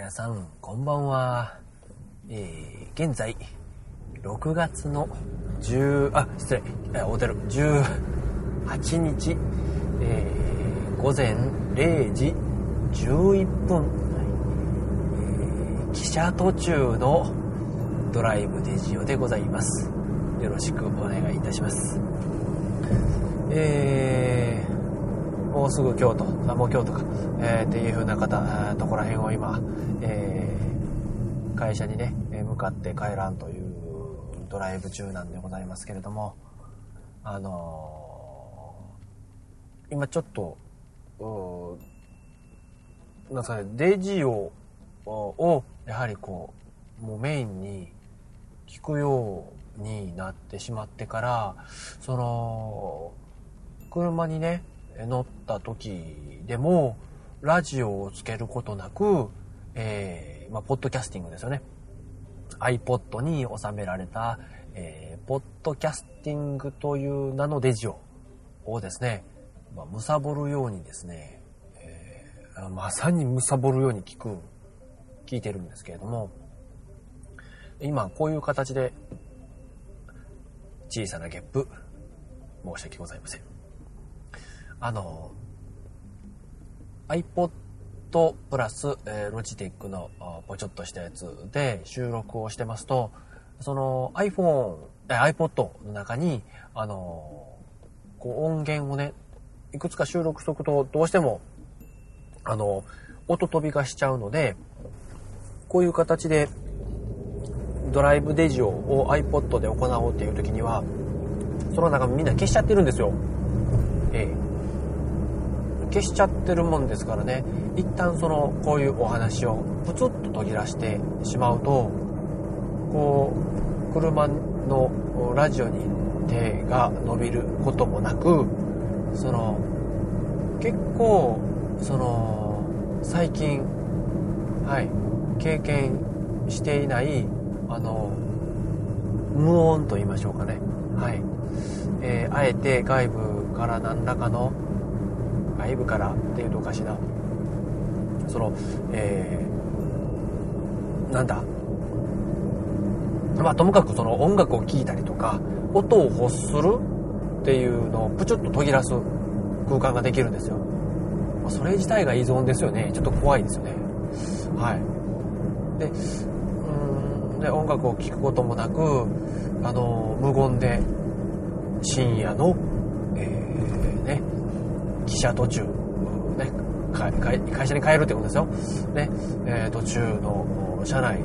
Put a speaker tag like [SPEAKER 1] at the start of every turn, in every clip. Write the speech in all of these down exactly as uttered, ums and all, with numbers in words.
[SPEAKER 1] 皆さんこんばんは。えー、現在ろくがつの10あ失礼えおてるじゅうはちにち、えー、午前れいじじゅういっぷん、えー、汽車途中のドライブデジオでございます。よろしくお願いいたします。えーもうすぐ京都、あもう京都か、えー、っていう風な方、とこら辺を今、えー、会社にね向かって帰らんというドライブ中なんでございますけれども、あのー、今ちょっとなんかねデジオをやはりこうもうメインに聞くようになってしまってから、その車にね乗った時でもラジオをつけることなく、えーまあ、ポッドキャスティングですよね。 iPod に収められた、えー、ポッドキャスティングという名のデジオをですね、まあ、貪るようにですね、えー、まさに貪るように聞く聞いてるんですけれども、今こういう形で小さなゲップ申し訳ございません。あの iPod プラス、えー、ロジテックのポチョっとしたやつで収録をしてますと、その iPhone、えー、iPod の中にあのこう音源をねいくつか収録しとくとどうしてもあの音飛びがしちゃうので、こういう形でドライブデジオを iPod で行おうっていう時にはその中みんな消しちゃってるんですよ。えー消しちゃってるもんですからね、一旦そのこういうお話をプツッと途切らしてしまうと、こう車のラジオに手が伸びることもなく、その結構その最近はい経験していないあの無音と言いましょうかね、はい、えー、あえて外部から何らかの外部からっていうとおかしいな、そのえー、なんだまあともかくその音楽を聴いたりとか音を欲するっていうのをプチュッと途切らす空間ができるんですよ。それ自体が依存ですよね。ちょっと怖いですよね。はいでうーんで音楽を聴くこともなく、あの無言で深夜の、えー、ね汽車途中、ね、会社に帰るってことですよ、ねえー、途中の車内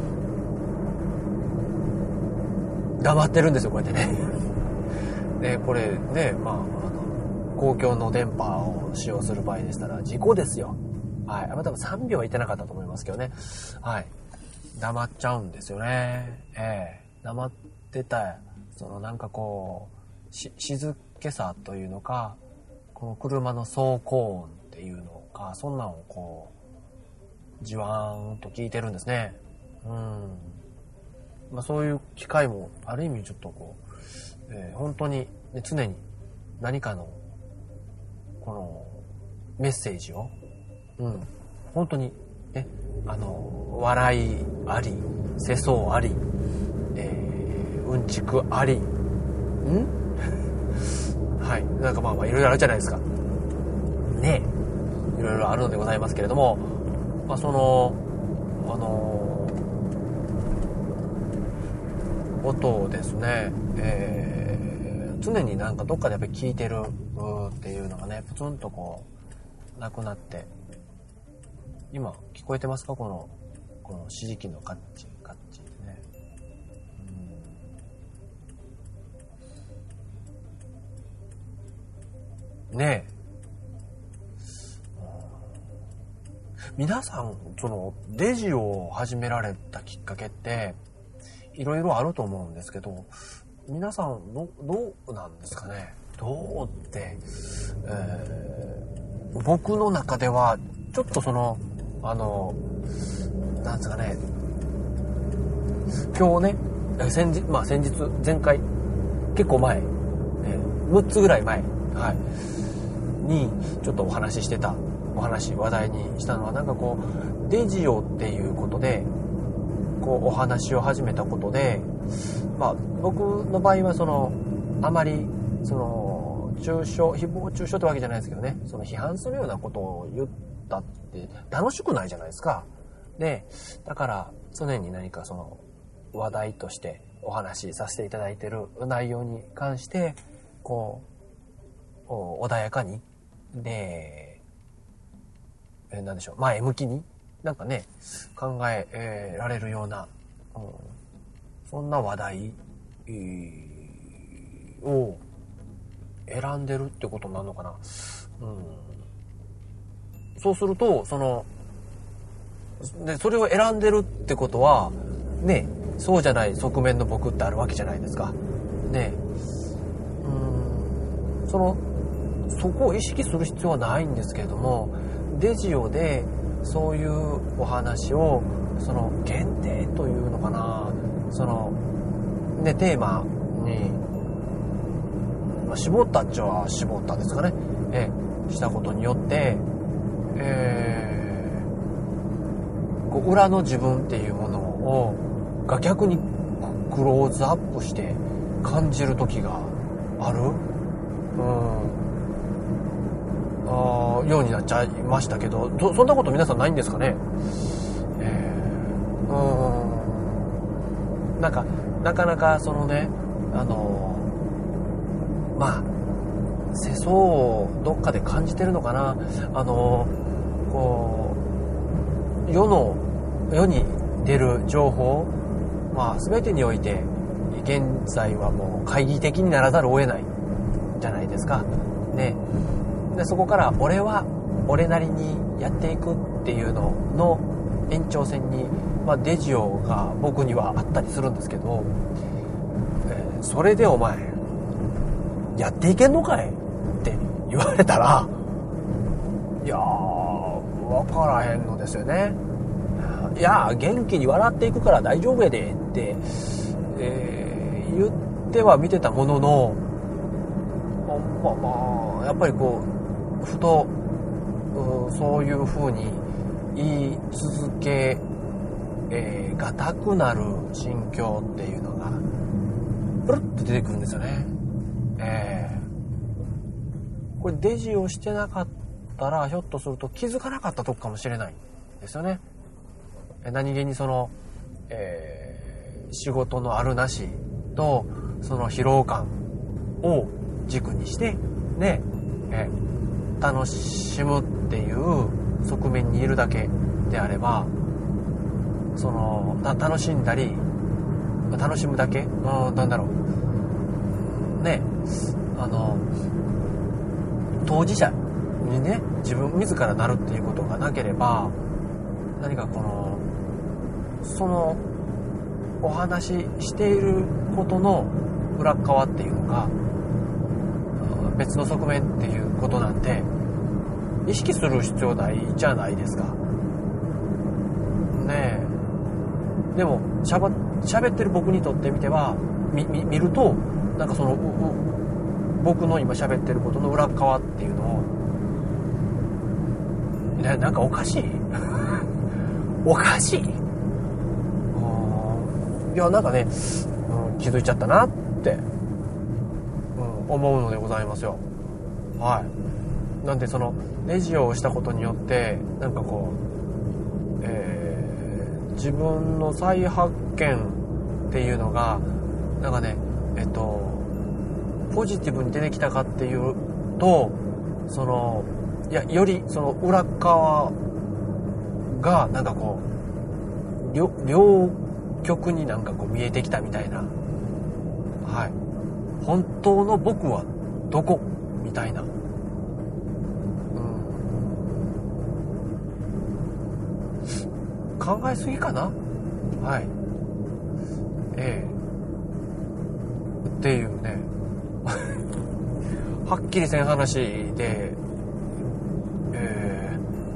[SPEAKER 1] 黙ってるんですよ、こうやってねでこれね、まあ、あの公共の電波を使用する場合でしたら事故ですよ。はい、まあ、多分さんびょうはいってなかったと思いますけどね、はい、黙っちゃうんですよね。えー、黙ってたそのなんかこうし静けさというのか、この車の走行音っていうのか、そんなのをこうじわーんと聞いてるんですね。うん、まあ、そういう機会もある意味ちょっとこう、えー、本当に、ね、常に何かのこのメッセージを、うん、本当にね、あの笑いあり、世相あり、えー、うんちくあり、んはい、なんかまあまあいろいろあるじゃないですかねえ、いろいろあるのでございますけれども、まあそのあのー、音をですね、えー、常になんかどっかでやっぱり聞いてるっていうのがねプツンとこうなくなって、今聞こえてますか、このこの指示器のカッチカッチね。ねえ、皆さんそのデジを始められたきっかけっていろいろあると思うんですけど、皆さんどどうなんですかね。どうって、えー、僕の中ではちょっとそのあのなんですかね、今日ね先日まあ先日前回結構前、ね、むっつぐらい前、はいにちょっとお話ししてたお話話題にしたのは、なんかこうデジオっていうことでこうお話を始めたことで、まあ僕の場合はそのあまりその中傷誹謗中傷ってわけじゃないですけどね、その批判するようなことを言ったって楽しくないじゃないですか。でだから常に何かその話題としてお話しさせていただいている内容に関してこう穏やかにで、えー、なんでしょう、前向きになんかね考ええー、られるような、うん、そんな話題、えー、を選んでるってことになるのかな、うん、そうするとそのでそれを選んでるってことはね、そうじゃない側面の僕ってあるわけじゃないですか。ね、うーん、そのそこを意識する必要はないんですけれども、デジオでそういうお話をその限定というのかな、そのねテーマに、まあ、絞ったっちゃ絞ったんですかね、えしたことによって、えー、こう裏の自分っていうものをが逆にクローズアップして感じる時がある、うん、あようになっちゃいましたけど、そ, そんなこと皆さんないんですかね。えー、うんなんかなかなかそのねあのまあ世相をどっかで感じてるのかな、あのこう世の世に出る情報、まあ全てにおいて現在はもう懐疑的にならざるを得ないじゃないですか。ね、でそこから俺は俺なりにやっていくっていうのの延長線に、まあ、デジオが僕にはあったりするんですけど、えー、それでお前やっていけんのかいって言われたら、いやー分からへんのですよね。いや元気に笑っていくから大丈夫やでって、えー、言っては見てたものの、まあまあやっぱりこうふとそういう風に言い続け、えー、がたくなる心境っていうのがプルッと出てくるんですよね。えー、これデジをしてなかったらひょっとすると気づかなかったとこかもしれないですよね。何気にその、えー、仕事のあるなしとその疲労感を軸にしてね、えー、楽しむっていう側面にいるだけであれば、その楽しんだり楽しむだけ、うん、なんだろうね、あの当事者にね自分自らなるっていうことがなければ、何かこのそのお話ししていることの裏側っていうのが別の側面っていうことなんて意識する必要ないじゃないですかねえ。でもしゃば喋ってる僕にとってみてはみみ見るとなんかその僕の今喋ってることの裏側っていうのを、ね、なんかおかしいおかしいいやなんかね、うん、気づいちゃったなって、うん、思うのでございますよ。はい。なんでそのレジをしたことによってなんかこう、えー、自分の再発見っていうのがなんかねえっとポジティブに出てきたかっていうと、そのいやよりその裏側がなんかこう両両曲になんかこう見えてきたみたいな、はい、本当の僕はどこみたいな、うん、考えすぎかな、はい、ええっていうねはっきりせん話で、え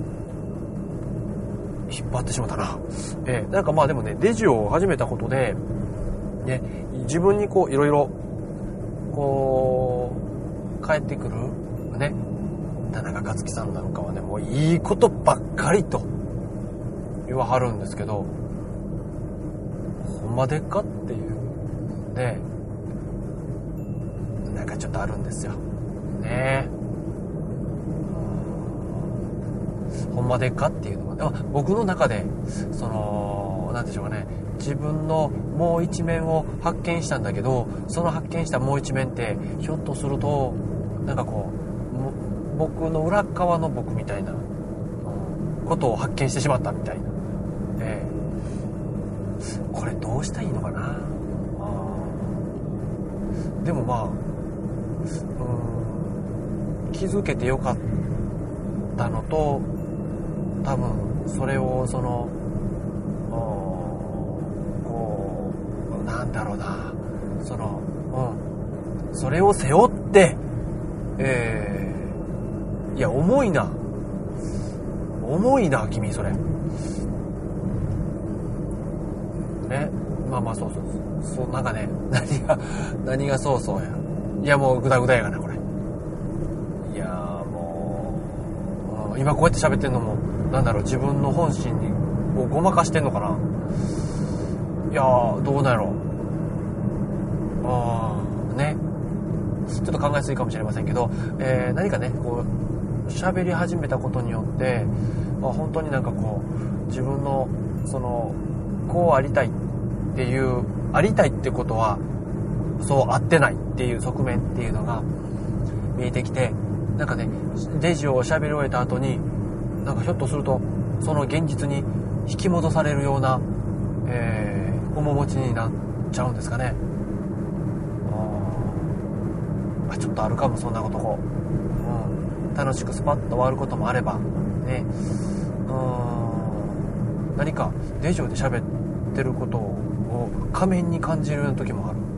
[SPEAKER 1] ー、引っ張ってしまったな。えー、なんかまあでもね、デジを始めたことで、ね、自分にこういろいろこう返ってくるね、 田中克樹さんなんかはね、もういいことばっかりと言わはるんですけど、ほんまでっかっていうね、なんかちょっとあるんですよね。ほんまでっかっていうのは、でも僕の中でそのなんでしょうかね、自分のもう一面を発見したんだけど、その発見したもう一面ってひょっとするとなんかこう僕の裏側の僕みたいなことを発見してしまったみたいな、えー、これどうしたらいいのかな。あでもまあ、うん、気づけてよかったのと、多分それをそのこうなんだろうな、その、うん、それを背負って、えー、いや重いな重いな君それね。まあまあそうそうそうそう、なんかね、何が何がそうそうや、いやもうグダグダやがなこれ。いやもう今こうやって喋ってんのもなんだろう、自分の本心にをごまかしてんのかな。いやーどうなんやろう。あーね、ちょっと考えすぎかもしれませんけど、えー、何かねこう喋り始めたことによって、まあ、本当になんかこう自分のそのこうありたいっていうありたいってことはそうあってないっていう側面っていうのが見えてきて、なんかねレジを喋り終えた後になんかひょっとするとその現実に引き戻されるような、えー、面持ちになっちゃうんですかね。あちょっとあるかもそんなことこう、うん、楽しくスパッと終わることもあればね、うん、何かレジオで喋ってることを仮面に感じるような時もある。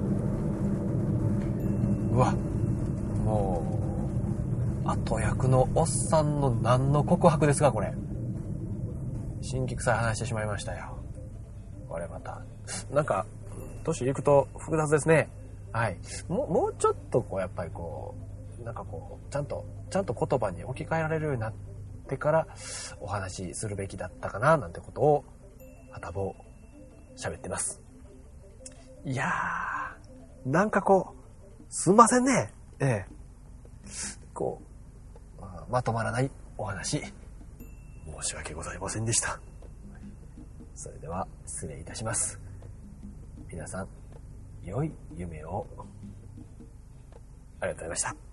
[SPEAKER 1] うわもう後役のおっさんの何の告白ですかこれ。辛気臭い話してしまいましたよこれ。またなんか年いくと複雑ですね。はい、もう、もうちょっとこうやっぱりこうなんかこうちゃんとちゃんと言葉に置き換えられるようになってからお話しするべきだったかななんてことをはたぼう喋ってます。いやーなんかこうすんませんね、ええこうまとまらないお話申し訳ございませんでした。それでは失礼いたします。皆さん良い夢を。ありがとうございました。